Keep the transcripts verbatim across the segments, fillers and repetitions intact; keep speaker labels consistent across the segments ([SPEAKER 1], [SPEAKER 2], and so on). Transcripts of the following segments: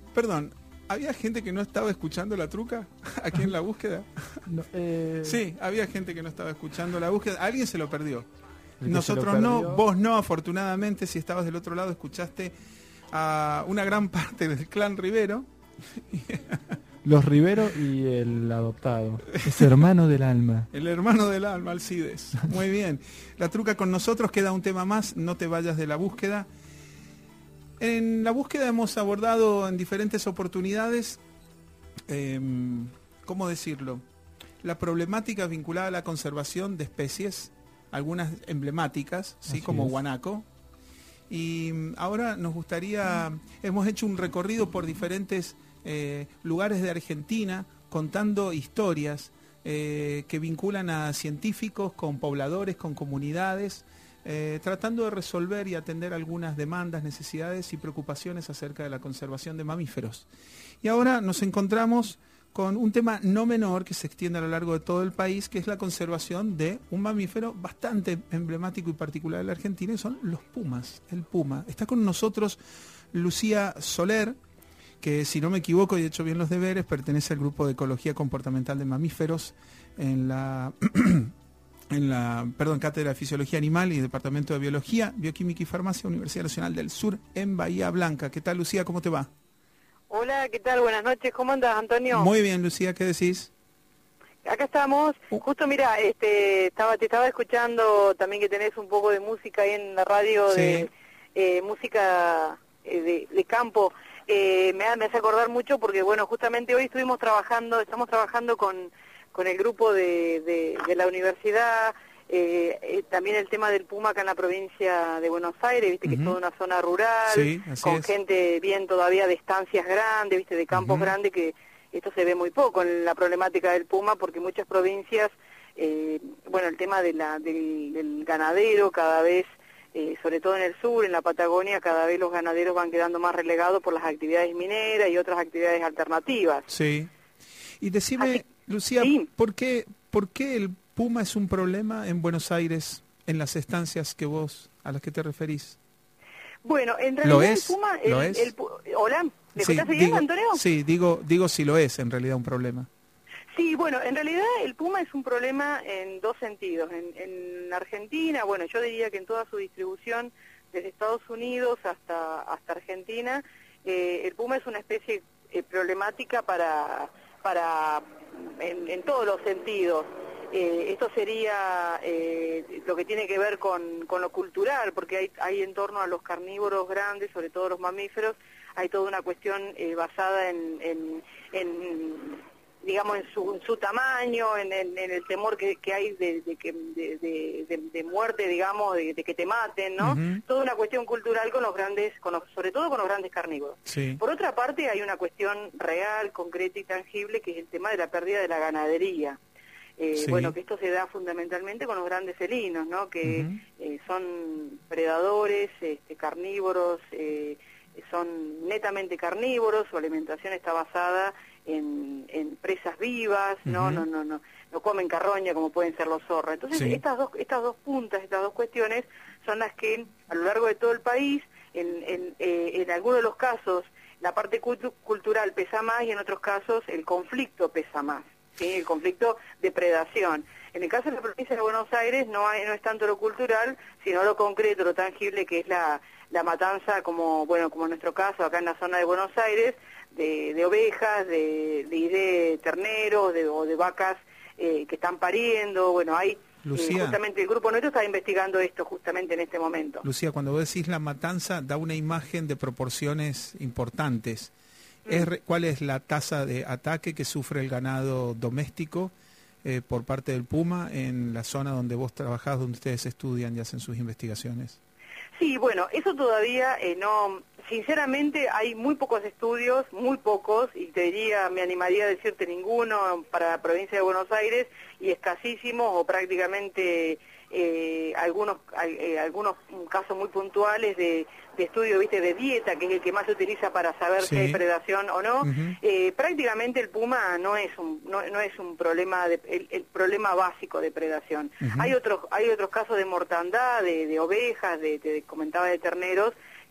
[SPEAKER 1] perdón, ¿había gente que no estaba escuchando la truca aquí en la búsqueda?
[SPEAKER 2] No, eh...
[SPEAKER 1] Sí, había gente que no estaba escuchando la búsqueda. Alguien se lo perdió. Nosotros
[SPEAKER 2] lo
[SPEAKER 1] no, vos no, afortunadamente, si estabas del otro lado, escuchaste a una gran parte del clan Rivero.
[SPEAKER 2] Los Rivero y el adoptado. Es hermano del alma.
[SPEAKER 1] El hermano del alma, Alcides. Muy bien. La truca con nosotros, queda un tema más, no te vayas de la búsqueda. En la búsqueda hemos abordado en diferentes oportunidades, eh, ¿cómo decirlo? La problemática vinculada a la conservación de especies, algunas emblemáticas, ¿sí? Como
[SPEAKER 2] es.
[SPEAKER 1] guanaco. Y ahora nos gustaría, hemos hecho un recorrido por diferentes eh, lugares de Argentina, contando historias eh, que vinculan a científicos con pobladores, con comunidades, eh, tratando de resolver y atender algunas demandas, necesidades y preocupaciones acerca de la conservación de mamíferos. Y ahora nos encontramos con un tema no menor que se extiende a lo largo de todo el país, que es la conservación de un mamífero bastante emblemático y particular de la Argentina, y son los pumas, el puma. Está con nosotros Lucía Soler, que si no me equivoco y he hecho bien los deberes, pertenece al grupo de Ecología Comportamental de Mamíferos en la, en la perdón, Cátedra de Fisiología Animal y Departamento de Biología, Bioquímica y Farmacia, Universidad Nacional del Sur, en Bahía Blanca. ¿Qué tal, Lucía? ¿Cómo te va?
[SPEAKER 3] Hola, ¿qué tal? Buenas noches. ¿Cómo andas, Antonio?
[SPEAKER 1] Muy bien, Lucía, ¿qué decís?
[SPEAKER 3] Acá estamos.
[SPEAKER 1] Uh.
[SPEAKER 3] Justo, mira, este, estaba, te estaba escuchando también que tenés un poco de música ahí en la radio,
[SPEAKER 1] Sí.
[SPEAKER 3] de eh, música eh, de, de campo. Eh, me, me hace acordar mucho porque, bueno, justamente hoy estuvimos trabajando, estamos trabajando con, con el grupo de, de, de la universidad, eh, eh, también el tema del puma acá en la provincia de Buenos Aires, viste, uh-huh. que es toda una zona rural,
[SPEAKER 1] sí,
[SPEAKER 3] con
[SPEAKER 1] es.
[SPEAKER 3] gente bien todavía de estancias grandes, viste, de campos uh-huh. grandes, que esto se ve muy poco en la problemática del puma, porque muchas provincias, eh, bueno, el tema de la, del, del ganadero cada vez, eh, sobre todo en el sur, en la Patagonia, cada vez los ganaderos van quedando más relegados por las actividades mineras y otras actividades alternativas.
[SPEAKER 1] Sí. Y decime,
[SPEAKER 3] Así,
[SPEAKER 1] Lucía,
[SPEAKER 3] sí.
[SPEAKER 1] ¿por qué, ¿por qué el puma es un problema en Buenos Aires, en las estancias que vos, a las que te referís?
[SPEAKER 3] Bueno, en realidad
[SPEAKER 1] ¿Lo es?
[SPEAKER 3] el puma... El,
[SPEAKER 1] ¿Lo es?
[SPEAKER 3] El, el, ¿Hola? ¿Me
[SPEAKER 1] sí,
[SPEAKER 3] escuchás bien,
[SPEAKER 1] digo,
[SPEAKER 3] Antonio?
[SPEAKER 1] Sí, digo, digo si lo es en realidad un problema.
[SPEAKER 3] Sí, bueno, en realidad el puma es un problema en dos sentidos. En, en Argentina, bueno, yo diría que en toda su distribución, desde Estados Unidos hasta hasta Argentina, eh, el puma es una especie eh, problemática para para en, en todos los sentidos. Eh, esto sería eh, lo que tiene que ver con, con lo cultural, porque hay, hay en torno a los carnívoros grandes, sobre todo los mamíferos, hay toda una cuestión eh, basada en, en, en digamos, en su, en su tamaño, en, en, en el temor que, que hay de, de, de, de, de, de muerte, digamos, de, de que te maten, ¿no? Uh-huh. Toda una cuestión cultural con los grandes, con los, sobre todo con los grandes carnívoros.
[SPEAKER 1] Sí.
[SPEAKER 3] Por otra parte, hay una cuestión real, concreta y tangible, que es el tema de la pérdida de la ganadería. Eh, sí. Bueno, que esto se da fundamentalmente con los grandes felinos, ¿no? Que uh-huh. eh, son predadores, este, carnívoros, eh, son netamente carnívoros, su alimentación está basada en, en presas vivas, uh-huh. no, no, no, no, no comen carroña como pueden ser los zorros. Entonces, sí. estas dos, estas dos puntas, estas dos cuestiones son las que a lo largo de todo el país, en, en, eh, en algunos de los casos, la parte cultu- cultural pesa más y en otros casos el conflicto pesa más. ¿Sí? El conflicto de predación. En el caso de la provincia de Buenos Aires no hay, no es tanto lo cultural, sino lo concreto, lo tangible, que es la, la matanza, como bueno como en nuestro caso, acá en la zona de Buenos Aires, de, de ovejas, de, de, de terneros, de, o de vacas eh, que están pariendo. Bueno, hay
[SPEAKER 1] Lucía,
[SPEAKER 3] eh, justamente el grupo nuestro está investigando esto justamente en este momento.
[SPEAKER 1] Lucía, cuando vos decís la matanza, da una imagen de proporciones importantes. Es, ¿Cuál es la tasa de ataque que sufre el ganado doméstico eh, por parte del puma en la zona donde vos trabajás, donde ustedes estudian y hacen sus investigaciones?
[SPEAKER 3] Sí, bueno, eso todavía eh, no... Sinceramente hay muy pocos estudios, muy pocos, y te diría, me animaría a decirte ninguno para la provincia de Buenos Aires, y escasísimos o prácticamente... Eh, algunos eh, algunos casos muy puntuales de, de estudio, viste, de dieta, que es el que más se utiliza para saber sí. si hay predación o no. Uh-huh. eh, prácticamente el puma no es un no, no es un problema de, el, el problema básico de predación. Uh-huh. Hay otros hay otros casos de mortandad, de, de ovejas, de, te comentaba de terneros,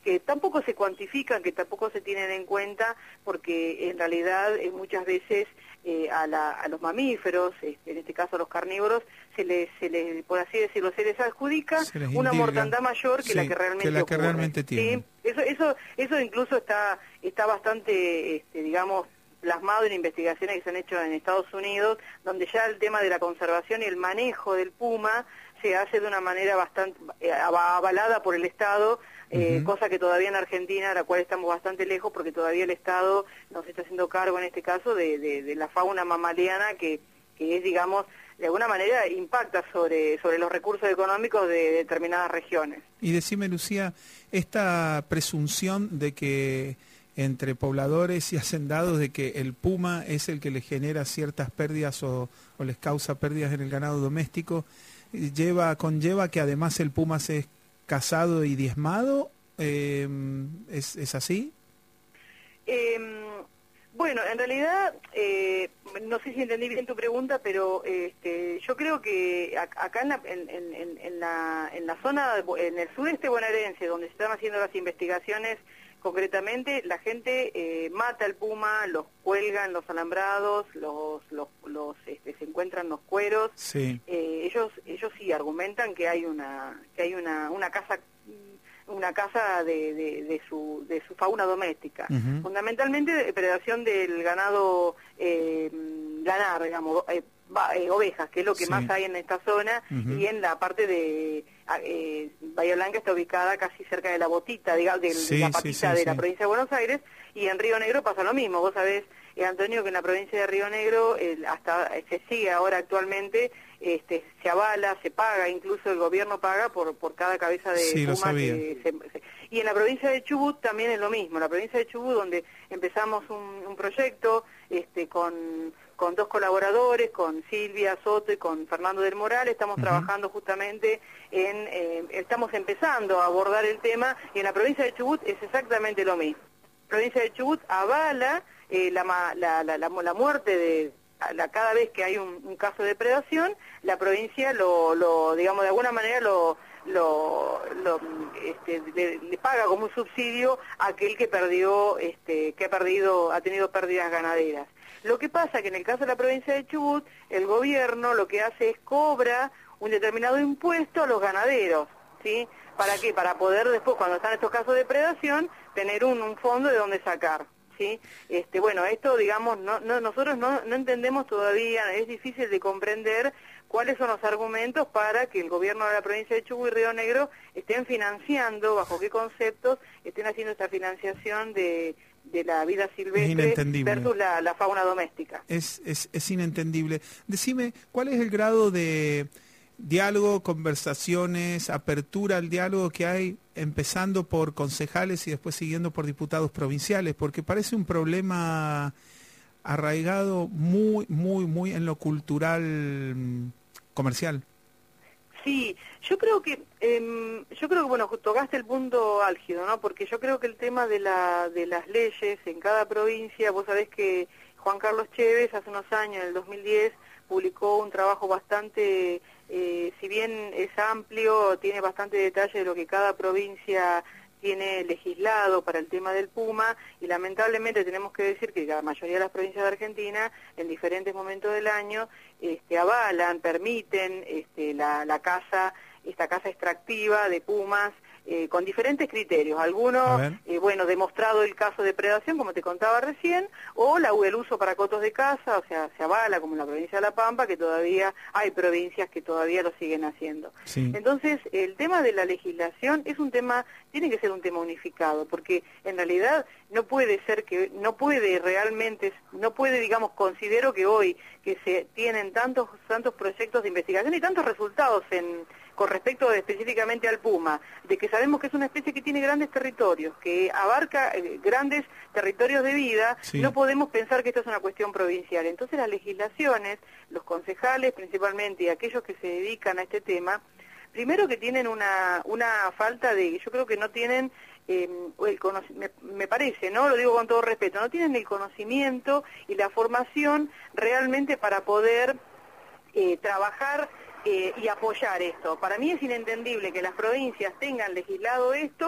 [SPEAKER 3] que tampoco se cuantifican, que tampoco se tienen en cuenta, porque en realidad eh, muchas veces eh, a, la, a los mamíferos, este, en este caso a los carnívoros, se les, se les, por así decirlo, se les adjudica
[SPEAKER 1] se les
[SPEAKER 3] una
[SPEAKER 1] indilga.
[SPEAKER 3] mortandad mayor que
[SPEAKER 1] Sí,
[SPEAKER 3] la que realmente
[SPEAKER 1] que la que
[SPEAKER 3] ocurre,
[SPEAKER 1] realmente tiene.
[SPEAKER 3] ¿sí? Eso, eso, eso incluso está, está bastante, este, digamos, plasmado en investigaciones que se han hecho en Estados Unidos, donde ya el tema de la conservación y el manejo del puma se hace de una manera bastante eh, avalada por el Estado, eh, uh-huh. cosa que todavía en Argentina, a la cual estamos bastante lejos, porque todavía el Estado nos está haciendo cargo en este caso de, de, de la fauna mamaliana que, que es, digamos, de alguna manera impacta sobre, sobre los recursos económicos de determinadas regiones.
[SPEAKER 1] Y decime, Lucía, esta presunción de que entre pobladores y hacendados de que el puma es el que les genera ciertas pérdidas o, o les causa pérdidas en el ganado doméstico, lleva conlleva que además el puma se es cazado y diezmado, eh, ¿es, es así?
[SPEAKER 3] Eh, bueno, en realidad, eh, no sé si entendí bien tu pregunta, pero este, yo creo que acá en la, en, en, en, la, en la zona, en el sudeste bonaerense, donde se están haciendo las investigaciones, concretamente la gente eh, mata al puma, los cuelga en los alambrados, los, los, los este, se encuentran los cueros.
[SPEAKER 1] Sí.
[SPEAKER 3] Eh, ellos, ellos sí argumentan que hay una, que hay una, una casa, una casa de, de, de su, de su fauna doméstica. Uh-huh. Fundamentalmente depredación del ganado eh, lanar, digamos, eh, va, eh, ovejas, que es lo que sí. más hay en esta zona, uh-huh. y en la parte de eh, Bahía Blanca está ubicada casi cerca de la Botita, digamos, de, sí, de la patita sí, sí, de sí. la provincia de Buenos Aires, y en Río Negro pasa lo mismo. Vos sabés, eh, Antonio, que en la provincia de Río Negro eh, hasta se sigue ahora actualmente, este, se avala, se paga, incluso el gobierno paga por por cada cabeza de
[SPEAKER 1] sí,
[SPEAKER 3] puma que se, se, y en la provincia de Chubut también es lo mismo. En la provincia de Chubut, donde empezamos un, un proyecto este con con dos colaboradores, con Silvia Soto y con Fernando del Moral, estamos uh-huh. trabajando justamente en, eh, estamos empezando a abordar el tema, y en la provincia de Chubut es exactamente lo mismo. La provincia de Chubut avala eh, la, la, la, la, la muerte de, la, cada vez que hay un, un caso de depredación, la provincia lo, lo digamos, de alguna manera lo... lo, lo este, le, le paga como un subsidio a aquel que perdió, este, que ha perdido, ha tenido pérdidas ganaderas. Lo que pasa que en el caso de la provincia de Chubut, el gobierno lo que hace es cobra un determinado impuesto a los ganaderos, ¿sí? ¿Para qué? Para poder después, cuando están estos casos de depredación, tener un, un fondo de donde sacar, ¿sí? Este, bueno, esto, digamos, no, no, nosotros no, no entendemos todavía, es difícil de comprender cuáles son los argumentos para que el gobierno de la provincia de Chubut y Río Negro estén financiando, bajo qué conceptos estén haciendo esta financiación de, de la vida silvestre versus la, la fauna doméstica.
[SPEAKER 1] Es, es, es inentendible. Decime, ¿cuál es el grado de diálogo, conversaciones, apertura al diálogo que hay, empezando por concejales y después siguiendo por diputados provinciales? Porque parece un problema arraigado muy, muy, muy en lo cultural comercial.
[SPEAKER 3] Sí, yo creo que, eh, yo creo que, bueno, tocaste el punto álgido, ¿no? Porque yo creo que el tema de la de las leyes en cada provincia, vos sabés que Juan Carlos Chévez hace unos años, en el dos mil diez, publicó un trabajo bastante, eh, si bien es amplio, tiene bastante detalle de lo que cada provincia tiene legislado para el tema del puma, y lamentablemente tenemos que decir que la mayoría de las provincias de Argentina en diferentes momentos del año este, avalan, permiten este, la, la caza, esta caza extractiva de pumas eh, con diferentes criterios, algunos, eh, bueno, demostrado el caso de predación, como te contaba recién, o la, el uso para cotos de caza, o sea, se avala, como en la provincia de La Pampa, que todavía hay provincias que todavía lo siguen haciendo.
[SPEAKER 1] Sí.
[SPEAKER 3] Entonces, el tema de la legislación es un tema, tiene que ser un tema unificado, porque en realidad no puede ser que, no puede realmente, no puede, digamos, considero que hoy, que se tienen tantos, tantos proyectos de investigación y tantos resultados en con respecto específicamente al puma, de que sabemos que es una especie que tiene grandes territorios, que abarca eh, grandes territorios de vida, sí. No podemos pensar que esto es una cuestión provincial. Entonces las legislaciones, los concejales principalmente y aquellos que se dedican a este tema, primero que tienen una, una falta de, yo creo que no tienen, eh, el me, me parece, ¿no? Lo digo con todo respeto, no tienen el conocimiento y la formación realmente para poder eh, trabajar Eh, y apoyar esto. Para mí es inentendible que las provincias tengan legislado esto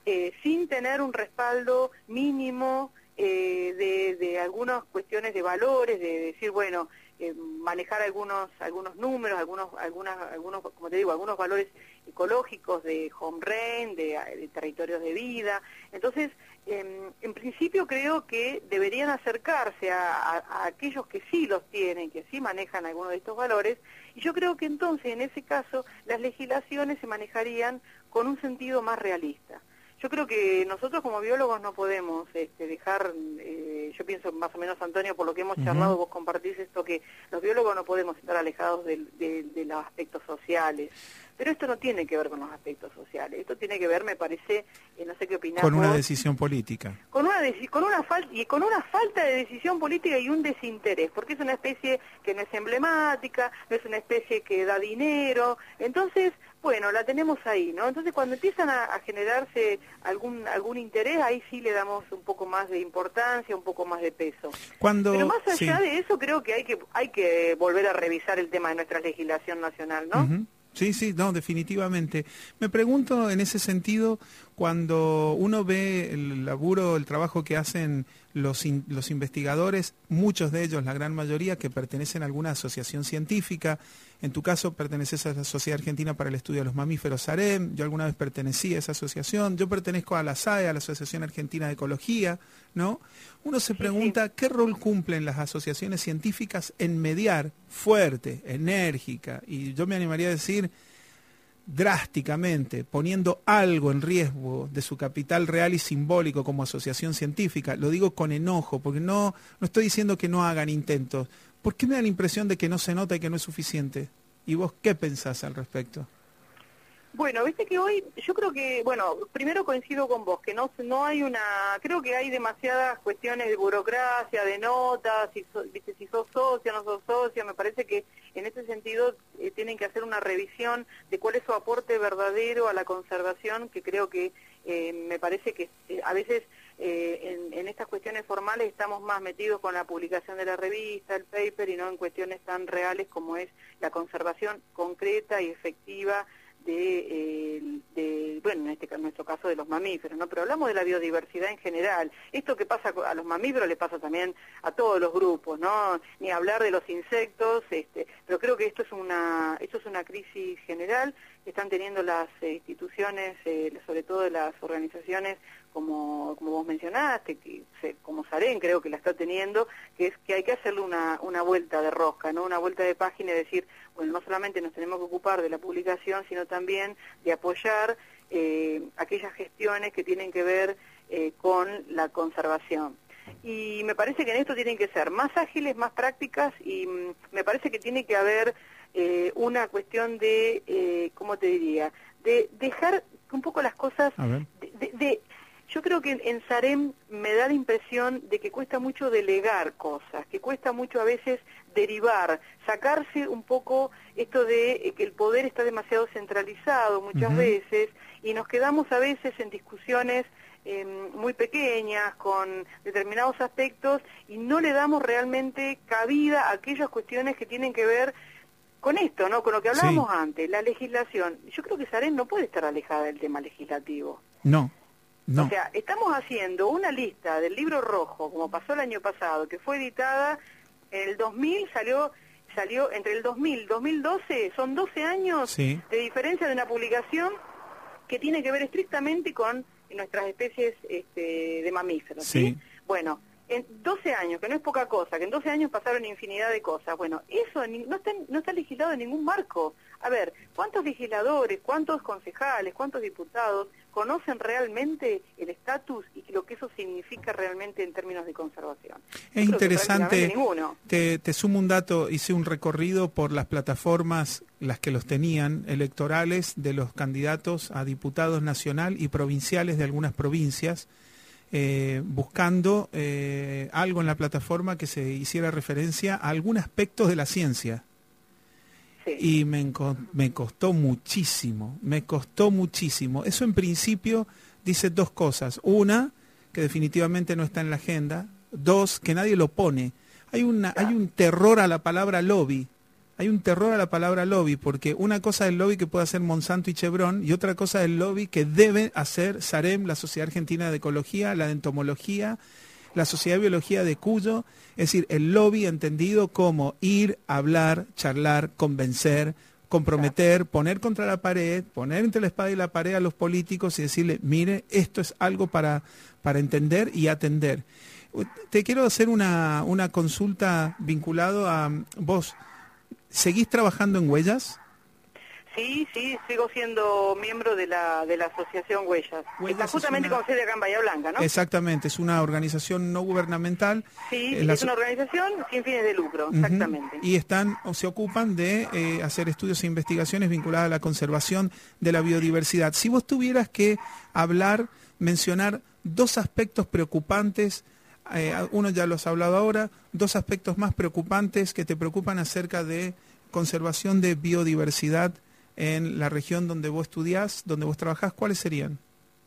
[SPEAKER 3] eh, sin tener un respaldo mínimo eh, de, de algunas cuestiones de valores, de decir, bueno, eh, manejar algunos algunos números, algunos algunas algunos como te digo, algunos valores ecológicos de home rent, de, de territorios de vida. Entonces, eh, en principio creo que deberían acercarse a, a, a aquellos que sí los tienen, que sí manejan algunos de estos valores, y yo creo que entonces, en ese caso, las legislaciones se manejarían con un sentido más realista. Yo creo que nosotros como biólogos no podemos este, dejar, eh, yo pienso más o menos, Antonio, por lo que hemos uh-huh. charlado, vos compartís esto, que los biólogos no podemos estar alejados de, de, de los aspectos sociales. Pero esto no tiene que ver con los aspectos sociales, esto tiene que ver, me parece, eh, no sé qué opinás
[SPEAKER 1] con una
[SPEAKER 3] vos,
[SPEAKER 1] decisión política.
[SPEAKER 3] Con una deci- con una falta y con una falta de decisión política y un desinterés, porque es una especie que no es emblemática, no es una especie que da dinero, entonces, bueno, la tenemos ahí, ¿no? Entonces, cuando empiezan a, a generarse algún algún interés, ahí sí le damos un poco más de importancia, un poco más de peso.
[SPEAKER 1] Cuando,
[SPEAKER 3] Pero más allá
[SPEAKER 1] sí.
[SPEAKER 3] de eso, creo que hay que hay que volver a revisar el tema de nuestra legislación nacional, ¿no?
[SPEAKER 1] Uh-huh. Sí, sí, no, definitivamente. Me pregunto en ese sentido, cuando uno ve el laburo, el trabajo que hacen los, in, los investigadores, muchos de ellos, la gran mayoría, que pertenecen a alguna asociación científica. En tu caso, perteneces a la Sociedad Argentina para el Estudio de los Mamíferos, SAREM. Yo alguna vez pertenecí a esa asociación. Yo pertenezco a la S A E, a la Asociación Argentina de Ecología, ¿no? Uno se pregunta, ¿qué rol cumplen las asociaciones científicas en mediar fuerte, enérgica, y yo me animaría a decir drásticamente, poniendo algo en riesgo de su capital real y simbólico como asociación científica? Lo digo con enojo, porque no, no estoy diciendo que no hagan intentos. ¿Por qué me da la impresión de que no se nota y que no es suficiente? ¿Y vos qué pensás al respecto?
[SPEAKER 3] Bueno, viste que hoy, yo creo que, bueno, primero coincido con vos, que no no hay una, creo que hay demasiadas cuestiones de burocracia, de notas, si, so, viste, si sos socia, no sos socia, me parece que en ese sentido eh, tienen que hacer una revisión de cuál es su aporte verdadero a la conservación, que creo que eh, me parece que eh, a veces eh, en, en estas cuestiones formales estamos más metidos con la publicación de la revista, el paper, y no en cuestiones tan reales como es la conservación concreta y efectiva de, eh, de bueno, en este en nuestro caso de los mamíferos, ¿no? Pero hablamos de la biodiversidad en general. Esto que pasa a los mamíferos le pasa también a todos los grupos, ¿no? Ni hablar de los insectos, este, pero creo que esto es una esto es una crisis general que están teniendo las eh, instituciones, eh, sobre todo las organizaciones como como vos mencionaste, que se, como SAREM creo que la está teniendo, que es que hay que hacerle una una vuelta de rosca, ¿no? Una vuelta de página y decir, bueno, no solamente nos tenemos que ocupar de la publicación, sino también de apoyar eh, aquellas gestiones que tienen que ver eh, con la conservación. Y me parece que en esto tienen que ser más ágiles, más prácticas, y mm, me parece que tiene que haber eh, una cuestión de, eh, ¿cómo te diría?, de dejar un poco las cosas, de, de, de yo creo que en SAREM me da la impresión de que cuesta mucho delegar cosas, que cuesta mucho a veces derivar, sacarse un poco esto de eh, que el poder está demasiado centralizado muchas uh-huh. veces, y nos quedamos a veces en discusiones eh, muy pequeñas con determinados aspectos y no le damos realmente cabida a aquellas cuestiones que tienen que ver con esto, ¿no? Con lo que hablábamos sí. antes, la legislación. Yo creo que SAREM no puede estar alejada del tema legislativo.
[SPEAKER 1] No. No.
[SPEAKER 3] O sea, estamos haciendo una lista del libro rojo, como pasó el año pasado, que fue editada en el dos mil, salió salió entre el dos mil y dos mil doce, son doce años sí. de diferencia de una publicación que tiene que ver estrictamente con nuestras especies este, de mamíferos. ¿sí? ¿sí? Bueno, en doce años, que no es poca cosa, que en doce años pasaron infinidad de cosas. Bueno, eso no está, no está legislado en ningún marco. A ver, ¿cuántos legisladores, cuántos concejales, cuántos diputados conocen realmente el estatus y lo que eso significa realmente en términos de conservación?
[SPEAKER 1] Es interesante, te, te sumo un dato, hice un recorrido por las plataformas, las que los tenían, electorales de los candidatos a diputados nacional y provinciales de algunas provincias, eh, buscando eh, algo en la plataforma que se hiciera referencia a algún aspecto de la ciencia. Sí. Y me, me costó muchísimo, me costó muchísimo. Eso en principio dice dos cosas. Una, que definitivamente no está en la agenda. Dos, que nadie lo pone. Hay, una, hay un terror a la palabra lobby. hay un terror a la palabra lobby, porque una cosa es el lobby que puede hacer Monsanto y Chevron, y otra cosa es el lobby que debe hacer SAREM, la Sociedad Argentina de Ecología, la de Entomología, la Sociedad de Biología de Cuyo. Es decir, el lobby entendido como ir, hablar, charlar, convencer, comprometer, poner contra la pared, poner entre la espada y la pared a los políticos y decirle, mire, esto es algo para, para entender y atender. Te quiero hacer una, una consulta vinculado a vos. ¿Seguís trabajando en Huellas?
[SPEAKER 3] Sí, sí, sigo siendo miembro de la de la asociación Huellas.
[SPEAKER 1] Huellas
[SPEAKER 3] Está justamente
[SPEAKER 1] una...
[SPEAKER 3] con sede acá en Bahía Blanca, ¿no?
[SPEAKER 1] Exactamente, es una organización no gubernamental.
[SPEAKER 3] Sí,
[SPEAKER 1] eh, la...
[SPEAKER 3] es una organización sin fines de lucro, uh-huh. exactamente.
[SPEAKER 1] Y están o se ocupan de eh, hacer estudios e investigaciones vinculadas a la conservación de la biodiversidad. Si vos tuvieras que hablar, mencionar dos aspectos preocupantes, eh, uno ya lo has hablado ahora, dos aspectos más preocupantes que te preocupan acerca de conservación de biodiversidad en la región donde vos estudiás, donde vos trabajás, ¿cuáles serían?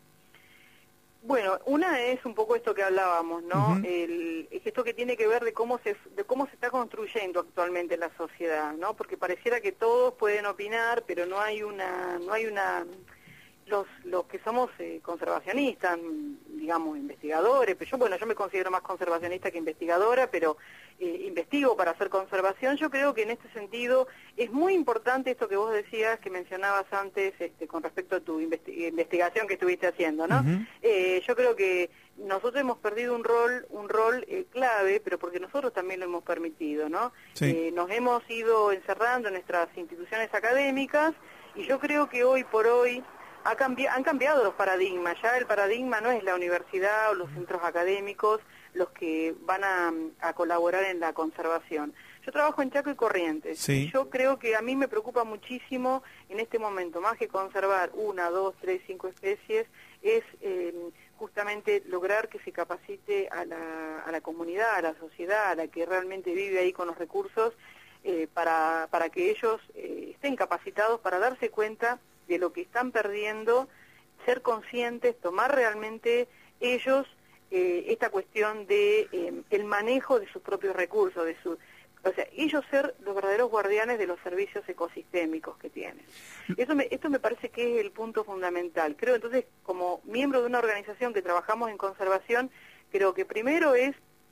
[SPEAKER 3] Bueno, una es un poco esto que hablábamos, ¿no? Uh-huh. El, es esto que tiene que ver de cómo se de cómo se está construyendo actualmente la sociedad, ¿no? Porque pareciera que todos pueden opinar, pero no hay una no hay una los los que somos eh, conservacionistas, digamos, investigadores, pero yo, bueno, yo me considero más conservacionista que investigadora, pero eh, investigo para hacer conservación. Yo creo que en este sentido es muy importante esto que vos decías, que mencionabas antes, este, con respecto a tu investi- investigación que estuviste haciendo, ¿no? Uh-huh. Eh, yo creo que nosotros hemos perdido un rol, un rol eh, clave, pero porque nosotros también lo hemos permitido, ¿no? Sí. Eh, nos hemos ido encerrando en nuestras instituciones académicas, y yo creo que hoy por hoy Ha cambi- han cambiado los paradigmas. Ya el paradigma no es la universidad o los centros académicos los que van a, a colaborar en la conservación. Yo trabajo en Chaco y Corrientes.
[SPEAKER 1] Sí.
[SPEAKER 3] Y yo creo que a mí me preocupa muchísimo en este momento, más que conservar una, dos, tres, cinco especies, es eh, justamente lograr que se capacite a la, a la comunidad, a la sociedad, a la que realmente vive ahí con los recursos, eh, para, para que ellos eh, estén capacitados para darse cuenta de lo que están perdiendo, ser conscientes, tomar realmente ellos eh, esta cuestión de eh, el manejo de sus propios recursos, de su, o sea, ellos ser los verdaderos guardianes de los servicios ecosistémicos que tienen. Eso me, esto me parece que es el punto fundamental. Creo entonces, como miembro de una organización que trabajamos en conservación, creo que primero es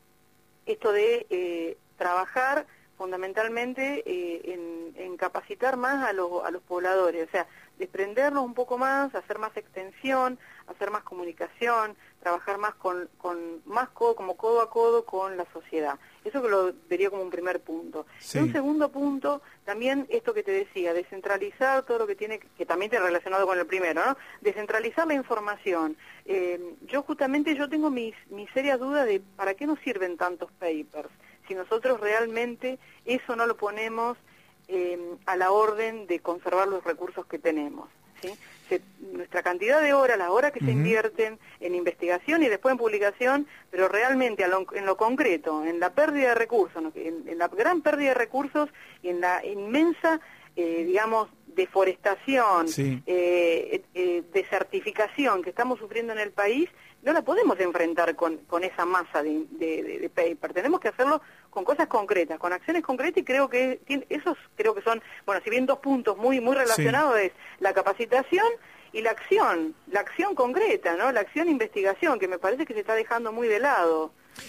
[SPEAKER 3] esto de eh, trabajar fundamentalmente eh, en, en capacitar más a los, a los pobladores, o sea, desprendernos un poco más, hacer más extensión, hacer más comunicación, trabajar más con, con más codo, como codo a codo con la sociedad. Eso que lo vería como un primer punto. Sí. Y un segundo punto, también esto que te decía, descentralizar todo lo que tiene, que también está relacionado con el primero, ¿no? Descentralizar la información. Eh, yo justamente, yo tengo mis, mis serias dudas de para qué nos sirven tantos papers, si nosotros realmente eso no lo ponemos eh, a la orden de conservar los recursos que tenemos, ¿sí? Se, nuestra cantidad de horas, las horas que uh-huh. se invierten en investigación y después en publicación, pero realmente a lo, en lo concreto, en la pérdida de recursos, ¿no? en, en la gran pérdida de recursos y en la inmensa, eh, digamos, deforestación, sí. eh, eh, desertificación que estamos sufriendo en el país, no la podemos enfrentar con, con esa masa de, de, de, de paper. Tenemos que hacerlo con cosas concretas, con acciones concretas, y creo que tiene, esos creo que son, bueno, si bien dos puntos muy muy relacionados, sí. es la capacitación y la acción, la acción concreta, ¿no? La acción e investigación, que me parece que se está dejando muy de lado.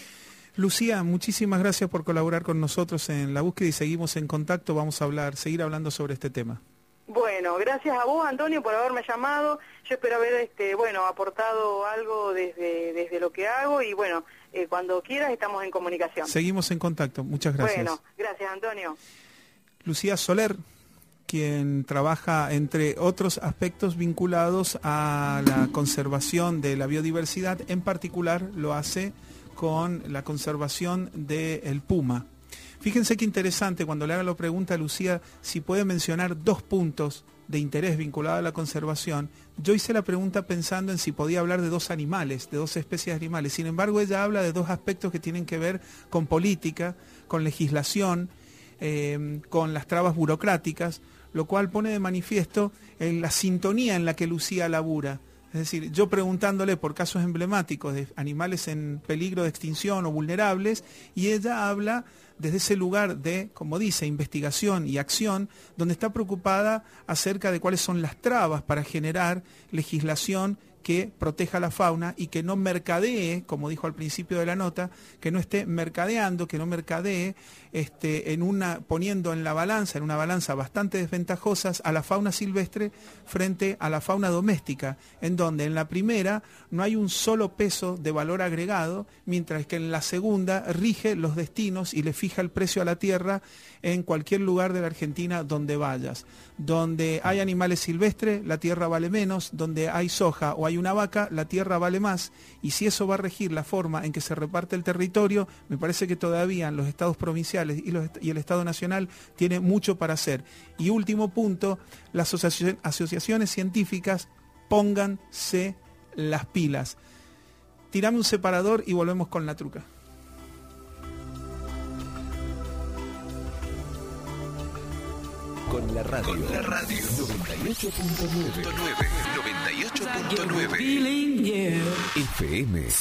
[SPEAKER 1] Lucía, muchísimas gracias por colaborar con nosotros en la búsqueda y seguimos en contacto, vamos a hablar, seguir hablando sobre este tema.
[SPEAKER 3] Bueno, gracias a vos, Antonio, por haberme llamado. Yo espero haber, este, bueno, aportado algo desde desde lo que hago y, bueno, eh, cuando quieras estamos en comunicación.
[SPEAKER 1] Seguimos en contacto. Muchas gracias.
[SPEAKER 3] Bueno, gracias, Antonio.
[SPEAKER 1] Lucía Soler, quien trabaja, entre otros aspectos vinculados a la conservación de la biodiversidad, en particular lo hace con la conservación del puma. Fíjense qué interesante, cuando le haga la pregunta a Lucía si puede mencionar dos puntos de interés vinculados a la conservación, yo hice la pregunta pensando en si podía hablar de dos animales, de dos especies de animales. Sin embargo, ella habla de dos aspectos que tienen que ver con política, con legislación, eh, con las trabas burocráticas, lo cual pone de manifiesto en la sintonía en la que Lucía labura. Es Es decir, yo preguntándole por casos emblemáticos de animales en peligro de extinción o vulnerables, y ella habla desde ese lugar de, como dice, investigación y acción, donde está preocupada acerca de cuáles son las trabas para generar legislación que proteja la fauna y que no mercadee, como dijo al principio de la nota, que no esté mercadeando, que no mercadee este, en una, poniendo en la balanza, en una balanza bastante desventajosas a la fauna silvestre frente a la fauna doméstica, en donde en la primera no hay un solo peso de valor agregado, mientras que en la segunda rige los destinos y le fija el precio a la tierra en cualquier lugar de la Argentina donde vayas. Donde hay animales silvestres, la tierra vale menos, donde hay soja o hay una vaca, la tierra vale más, y si eso va a regir la forma en que se reparte el territorio, me parece que todavía los estados provinciales y, los, y el Estado Nacional tiene mucho para hacer. Y último punto, las asociaciones, asociaciones científicas, pónganse las pilas. Tirame un separador y volvemos con la truca.
[SPEAKER 4] Con la radio, con la radio noventa y ocho punto nueve, noventa y ocho punto nueve F M.